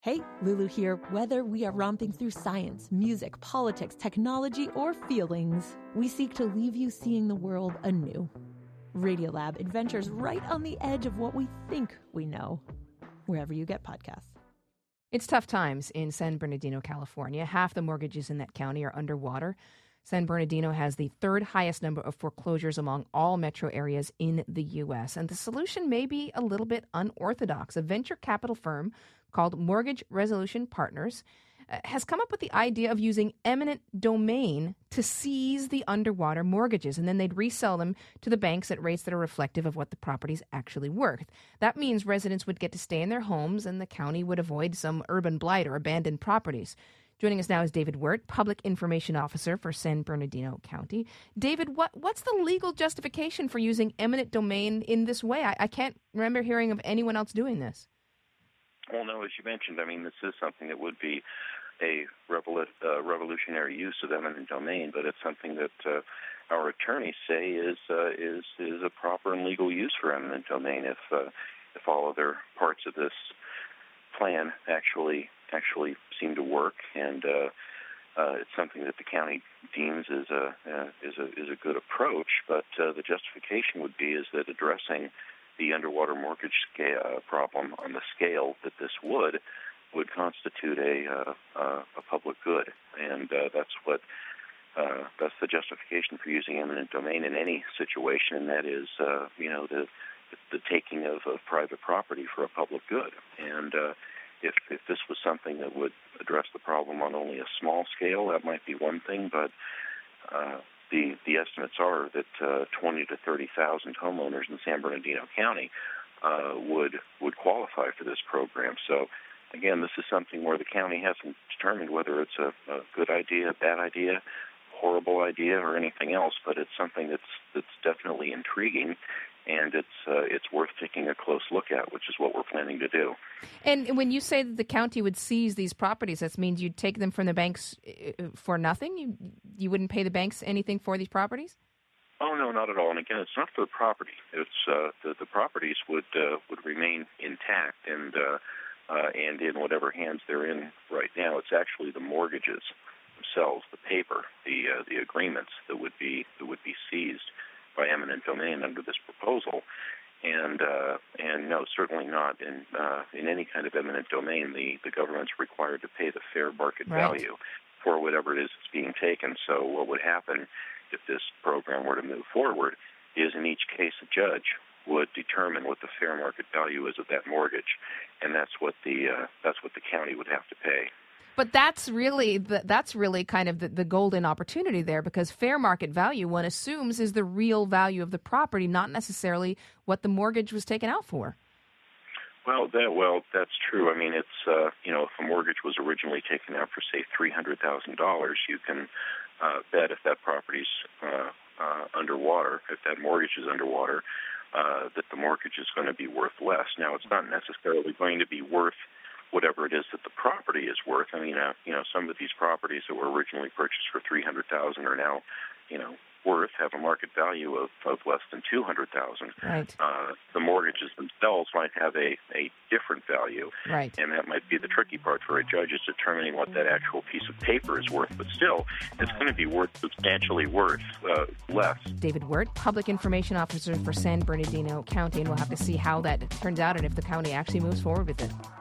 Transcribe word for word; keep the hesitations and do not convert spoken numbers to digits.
Hey, Lulu here. Whether we are romping through science, music, politics, technology, or feelings, we seek to leave you seeing the world anew. Radiolab adventures right on the edge of what we think we know, wherever you get podcasts. It's tough times in San Bernardino, California. Half the mortgages in that county are underwater. San Bernardino has the third highest number of foreclosures among all metro areas in the U S. And the solution may be a little bit unorthodox. A venture capital firm called Mortgage Resolution Partners uh, has come up with the idea of using eminent domain to seize the underwater mortgages, and then they'd resell them to the banks at rates that are reflective of what the property's actually worth. That means residents would get to stay in their homes, and the county would avoid some urban blight or abandoned properties. Joining us now is David Wirt, Public Information Officer for San Bernardino County. David, what, what's the legal justification for using eminent domain in this way? I, I can't remember hearing of anyone else doing this. Well, no, as you mentioned, I mean, this is something that would be a revolu- uh, revolutionary use of eminent domain, but it's something that uh, our attorneys say is uh, is is a proper and legal use for eminent domain if uh, if all other parts of this plan actually actually seem to work, and uh, uh, it's something that the county deems is a uh, is a is a good approach. But uh, the justification would be is that addressing the underwater mortgage scale, uh, problem on the scale that this would would constitute a uh, uh, a public good, and uh, that's what uh, that's the justification for using eminent domain in any situation, and that is uh, you know the the taking of, of private property for a public good. And uh, if if this was something that would address the problem on only a small scale, that might be one thing, but uh, The, the estimates are that uh, twenty to thirty thousand homeowners in San Bernardino County uh, would would qualify for this program. So, again, this is something where the county hasn't determined whether it's a, a good idea, a bad idea, horrible idea, or anything else. But it's something that's that's definitely intriguing, and it's uh, it's worth taking a close look at, which is what we're planning to do. And when you say that the county would seize these properties, that means you'd take them from the banks for nothing? You you wouldn't pay the banks anything for these properties? Oh, no, not at all. And again, it's not for the property. It's uh, the, the properties would uh, would remain intact and uh, uh, and in whatever hands they're in right now. It's actually the mortgages themselves, the paper, the uh, the agreements that would be that would be seized by eminent domain under this proposal. And uh, and no, certainly not in uh, in any kind of eminent domain. The, the government's required to pay the fair market right. value for whatever it is that's being taken. So what would happen if this program were to move forward is in each case a judge would determine what the fair market value is of that mortgage, and that's what the uh, that's what the county would have to pay. But that's really the, that's really kind of the, the golden opportunity there, because fair market value, one assumes, is the real value of the property, not necessarily what the mortgage was taken out for. Well, that, well, that's true. I mean, it's uh, you know, if a mortgage was originally taken out for say three hundred thousand dollars, you can uh, bet if that property's uh, uh, underwater, if that mortgage is underwater, uh, that the mortgage is going to be worth less. Now, it's not necessarily going to be worth whatever it is that the property is worth. I mean, uh, you know, some of these properties that were originally purchased for three hundred thousand dollars are now, you know, worth have a market value of, of less than two hundred thousand dollars. Right. Uh, the mortgages themselves might have a, a different value. Right. And that might be the tricky part for a judge, is determining what that actual piece of paper is worth. But still, it's going to be worth substantially worth uh, less. David Wirt, Public Information Officer for San Bernardino County, and we'll have to see how that turns out and if the county actually moves forward with it.